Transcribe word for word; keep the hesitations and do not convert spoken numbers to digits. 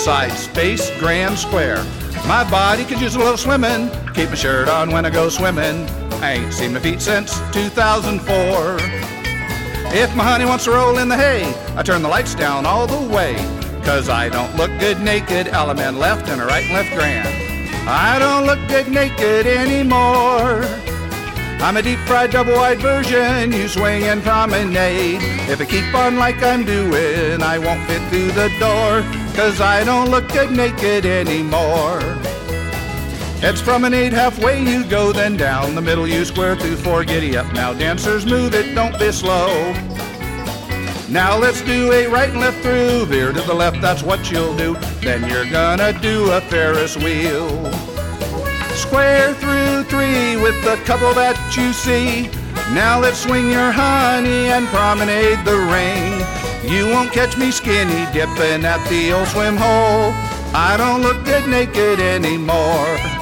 outside Space Grand Square. My body could use a little swimming, keep my shirt on when I go swimming. I ain't seen my feet since two thousand four. If my honey wants to roll in the hay, I turn the lights down all the way, 'cause I don't look good naked, element left and a right and left grand. I don't look good naked anymore. I'm a deep-fried double-wide version, you swing and promenade. If I keep on like I'm doing, I won't fit through the door, 'cause I don't look good naked anymore. It's promenade halfway you go, then down the middle you square through four. Giddy up now, dancers, move it, don't be slow. Now let's do a right and left through, veer to the left, that's what you'll do. Then you're gonna do a Ferris wheel. Square through three with the couple that you see. Now let's swing your honey and promenade the ring. You won't catch me skinny dipping at the old swim hole. I don't look good naked anymore.